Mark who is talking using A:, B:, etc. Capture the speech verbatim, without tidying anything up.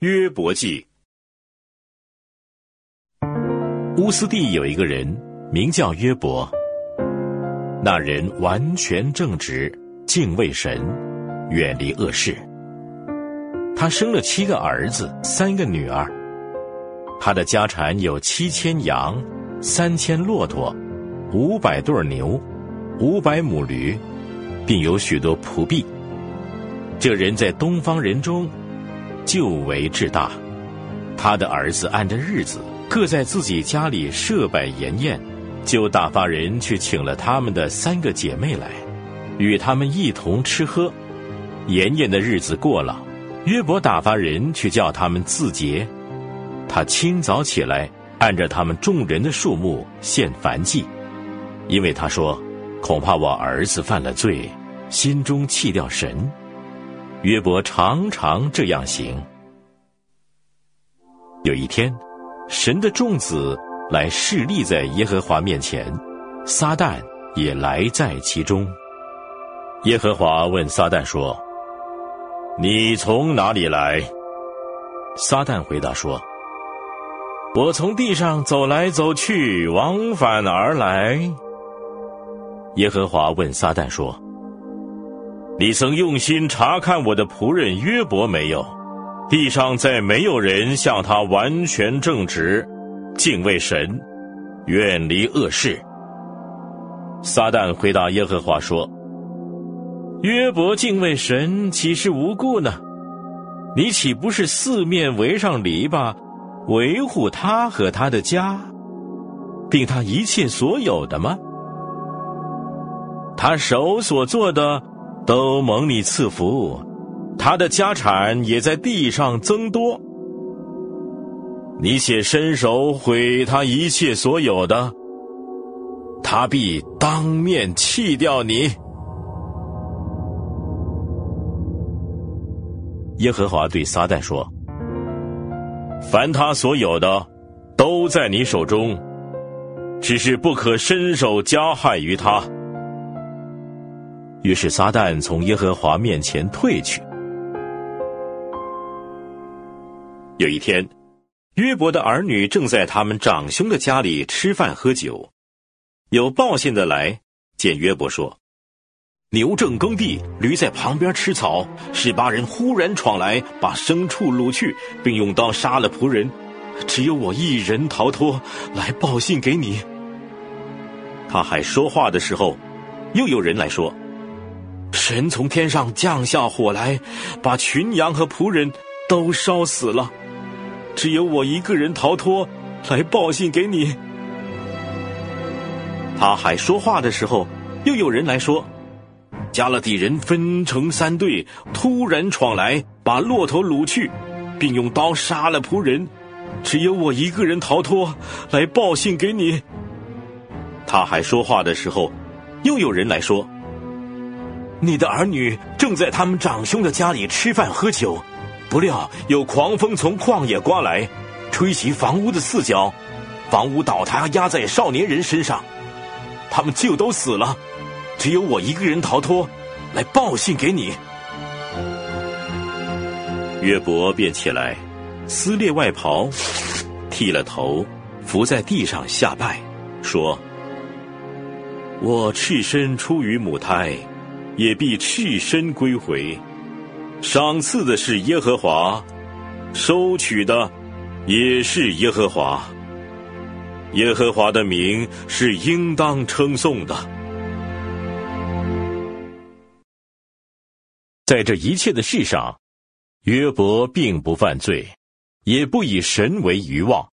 A: 约伯记。乌斯地有一个人名叫约伯，那人完全正直，敬畏神，远离恶事。他生了七个儿子，三个女儿。他的家产有七千羊，三千骆驼，五百对牛，五百母驴，并有许多仆婢。这人在东方人中就为至大。他的儿子按着日子各在自己家里设摆筵宴，就打发人去请了他们的三个姐妹来，与他们一同吃喝。筵宴的日子过了，约伯打发人去叫他们自洁。他清早起来，按着他们众人的数目献燔祭，因为他说，恐怕我儿子犯了罪，心中弃掉神。约伯常常这样行。有一天，神的众子来侍立在耶和华面前，撒旦也来在其中。耶和华问撒旦说，你从哪里来？撒旦回答说，我从地上走来走去，往返而来。耶和华问撒旦说，你曾用心查看我的仆人约伯没有？地上再没有人像他完全正直，敬畏神，远离恶事。撒旦回答耶和华说，约伯敬畏神，岂是无故呢？你岂不是四面围上篱笆，维护他和他的家，并他一切所有的吗？他手所做的都蒙你赐福，他的家产也在地上增多。你且伸手毁他一切所有的，他必当面弃掉你。耶和华对撒旦说，凡他所有的都在你手中，只是不可伸手加害于他。于是撒旦从耶和华面前退去。有一天，约伯的儿女正在他们长兄的家里吃饭喝酒，有报信的来见约伯说，牛正耕地，驴在旁边吃草，十八人忽然闯来，把牲畜掳去，并用刀杀了仆人，只有我一人逃脱，来报信给你。他还说话的时候，又有人来说，神从天上降下火来，把群羊和仆人都烧死了，只有我一个人逃脱，来报信给你。他还说话的时候，又有人来说，加勒底人分成三队，突然闯来，把骆驼掳去，并用刀杀了仆人，只有我一个人逃脱，来报信给你。他还说话的时候，又有人来说，你的儿女正在他们长兄的家里吃饭喝酒，不料有狂风从旷野刮来，吹袭房屋的四角，房屋倒塌压在少年人身上，他们就都死了，只有我一个人逃脱，来报信给你。约伯便起来，撕裂外袍，剃了头，伏在地上下拜，说，我赤身出于母胎，也必赤身归回。赏赐的是耶和华，收取的也是耶和华。耶和华的名是应当称颂的。在这一切的事上，约伯并不犯罪，也不以神为愚妄。